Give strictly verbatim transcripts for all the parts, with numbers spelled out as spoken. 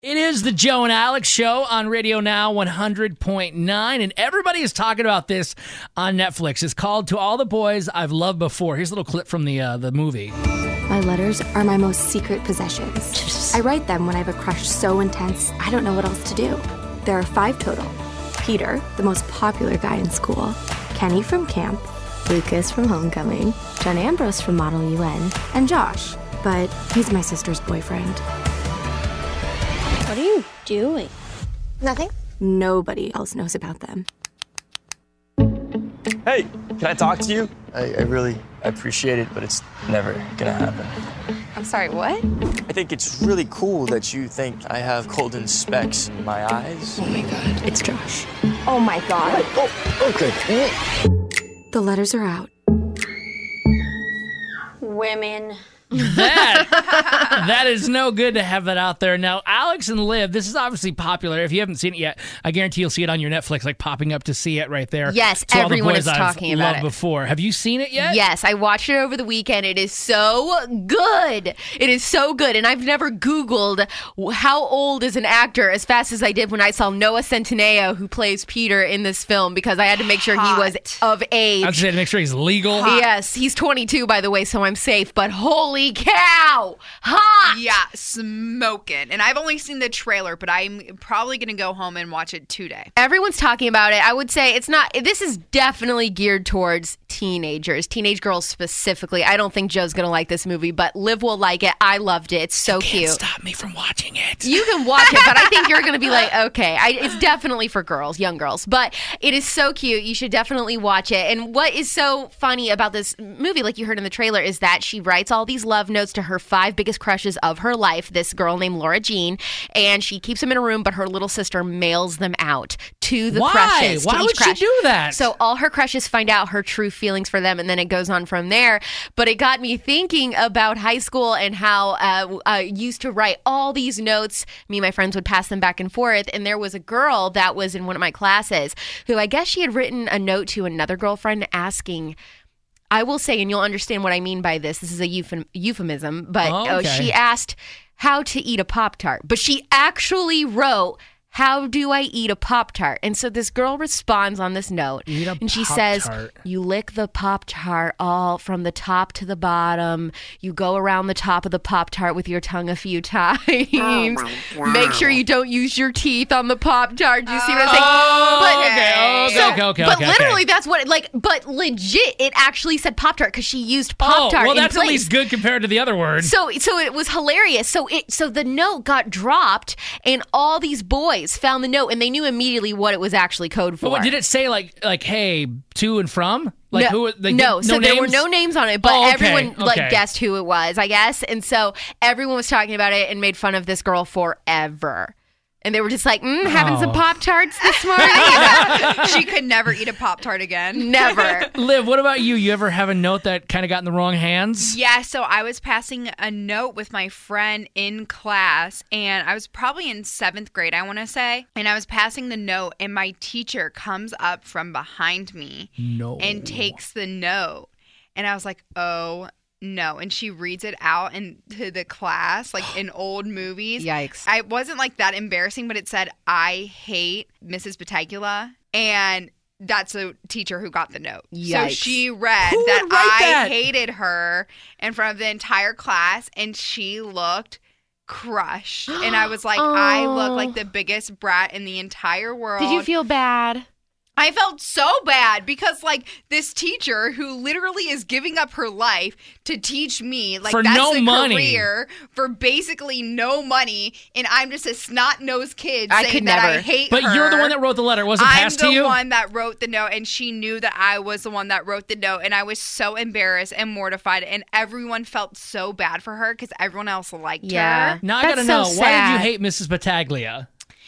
It is the Joe and Alex Show on Radio Now one hundred point nine, and everybody is talking about this on Netflix. It's called To All the Boys I've Loved Before. Here's a little clip from the uh, the movie. My letters are my most secret possessions. I write them when I have a crush so intense, I don't know what else to do. There are five total. Peter, the most popular guy in school. Kenny from camp. Lucas from homecoming. John Ambrose from Model U N. And Josh, but he's my sister's boyfriend. What are you doing? Nothing. Nobody else knows about them. Hey, can I talk to you? I, I really I appreciate it, but it's never gonna happen. I'm sorry, what? I think it's really cool that you think I have golden specks in my eyes. Oh my god, it's Josh. Oh my god. Oh, okay. The letters are out. Women. That that is no good to have that out there. Now, Alex and Liv, this is obviously popular. If you haven't seen it yet, I guarantee you'll see it on your Netflix, like popping up to see it right there. Yes, To All the everyone Boys is I've talking about Loved it. Before. Have you seen it yet? Yes, I watched it over the weekend. It is so good. It is so good. And I've never Googled how old is an actor as fast as I did when I saw Noah Centineo, who plays Peter in this film, because I had to make sure Hot. he was of age. I was saying to make sure he's legal. Yes, he's twenty-two, by the way, so I'm safe. But holy cow! Hot! Yeah, smoking. And I've only seen the trailer, but I'm probably going to go home and watch it today. Everyone's talking about it. I would say it's not, this is definitely geared towards teenagers, teenage girls specifically. I don't think Joe's going to like this movie, but Liv will like it. I loved it. It's so you cute. Can't stop me from watching it. You can watch it, but I think you're going to be like, okay, I, it's definitely for girls, young girls, but it is so cute. You should definitely watch it. And what is so funny about this movie, like you heard in the trailer, is that she writes all these love notes to her five biggest crushes of her life, this girl named Laura Jean, and she keeps them in a room, but her little sister mails them out to the Why? crushes. Why to would each crush. she do that? So all her crushes find out her true feelings for them, and then it goes on from there. But it got me thinking about high school and how uh, I used to write all these notes. Me and my friends would pass them back and forth, and there was a girl that was in one of my classes who I guess she had written a note to another girlfriend asking, I will say, and you'll understand what I mean by this, this is a euphem- euphemism, but Oh, uh, okay. she asked how to eat a Pop-Tart. But she actually wrote, how do I eat a Pop-Tart? And so this girl responds on this note, Eat a and she says, Pop-Tart. you lick the Pop-Tart all from the top to the bottom. You go around the top of the Pop-Tart with your tongue a few times. Make sure you don't use your teeth on the Pop-Tart. Do you see what I'm saying? Oh, But- okay, okay, so- okay, okay, but okay, literally, okay. that's what, like, but legit, it actually said Pop-Tart because she used Oh, Pop-Tart well, in that's place. at least good compared to the other word. So, so it was hilarious. So it, so the note got dropped, and all these boys found the note, and they knew immediately what it was actually code for. But what, did it say like like hey to and from? Like no, who? Like, no, did- so there were names? no names on it, but Oh, okay, everyone like okay. guessed who it was, I guess. And so everyone was talking about it and made fun of this girl forever. And they were just like, mm, having some Oh. Pop-Tarts this morning. She could never eat a Pop-Tart again. Never. Liv, what about you? You ever have a note that kind of got in the wrong hands? Yeah, so I was passing a note with my friend in class, and I was probably in seventh grade, I want to say. And I was passing the note, and my teacher comes up from behind me No. and takes the note. And I was like, oh, no. And she reads it out into the class, like in old movies. Yikes. I wasn't like that embarrassing, but it said, I hate Missus Battaglia. And that's a teacher who got the note. So Yikes. she read Who that would write I that? hated her in front of the entire class, and she looked crushed. And I was like, I look Oh. like the biggest brat in the entire world. Did you feel bad? I felt so bad because, like, this teacher who literally is giving up her life to teach me, like, For that's no a money. career for basically no money, and I'm just a snot-nosed kid I saying could that I never. hate But her. you're the one that wrote the letter. It wasn't I'm passed the to you? one that wrote the note, and she knew that I was the one that wrote the note, and I was so embarrassed and mortified, and everyone felt so bad for her because everyone else liked Yeah. her. Now I That's gotta so know, why did you sad. hate Missus Battaglia?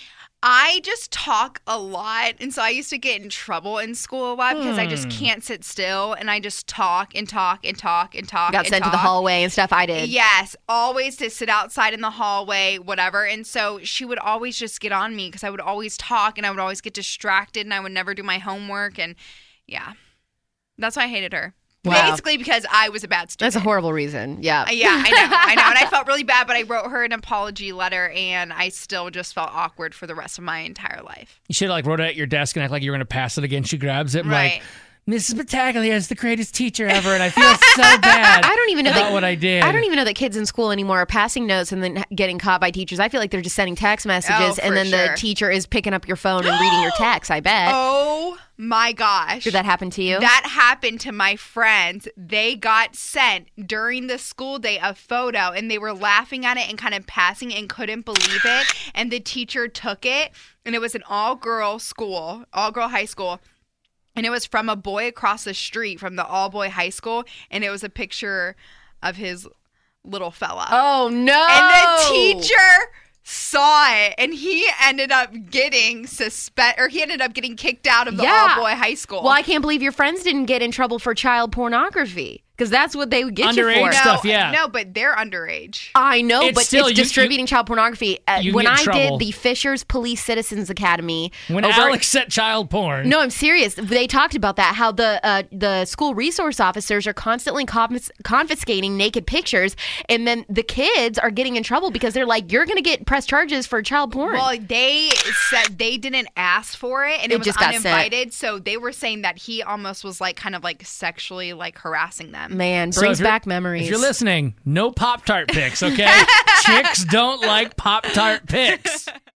I just talk a lot, and so I used to get in trouble in school a lot because I Hmm. just can't sit still, and I just talk and talk and talk and talk. Got and sent to the talk. hallway and stuff. I did. Yes, always to sit outside in the hallway, whatever. And so she would always just get on me because I would always talk, and I would always get distracted, and I would never do my homework, and yeah, that's why I hated her. Wow. Basically because I was a bad student. That's a horrible reason. Yeah. Uh, Yeah, I know, I know. And I felt really bad, but I wrote her an apology letter, and I still just felt awkward for the rest of my entire life. You should have like wrote it at your desk and act like you were going to pass it again. She grabs it and Right. like, Missus Battaglia is the greatest teacher ever, and I feel so bad. I don't even know about that, what I did. I don't even know that kids in school anymore are passing notes and then getting caught by teachers. I feel like they're just sending text messages, Oh, and for then sure. the teacher is picking up your phone and reading your text. I bet. Oh my gosh. Did that happen to you? That happened to my friends. They got sent during the school day a photo, and they were laughing at it and kind of passing and couldn't believe it. And the teacher took it, and it was an all-girl school, all-girl high school. And it was from a boy across the street from the all-boy high school, and it was a picture of his little fella. Oh no! And the teacher saw it, and he ended up getting suspect, or he ended up getting kicked out of the Yeah. all-boy high school. Well, I can't believe your friends didn't get in trouble for child pornography, because that's what they would get you Underage for. no, stuff, yeah. no, but they're underage. I know, It's but still- it's you- distributing child pornography. Uh, you when get in I trouble. did the Fishers Police Citizens Academy, When over- Alex set child porn. No, I'm serious. They talked about that, how the uh, the school resource officers are constantly confis- confiscating naked pictures, and then the kids are getting in trouble because they're like, you're going to get press charges for child porn. Well, they said they didn't ask for it, and it, It was just got sent. uninvited. So they were saying that he almost was like kind of like sexually like harassing them. Man, So brings if you're- back memories. If you're listening, no Pop-Tart pics, okay? Chicks don't like Pop-Tart pics.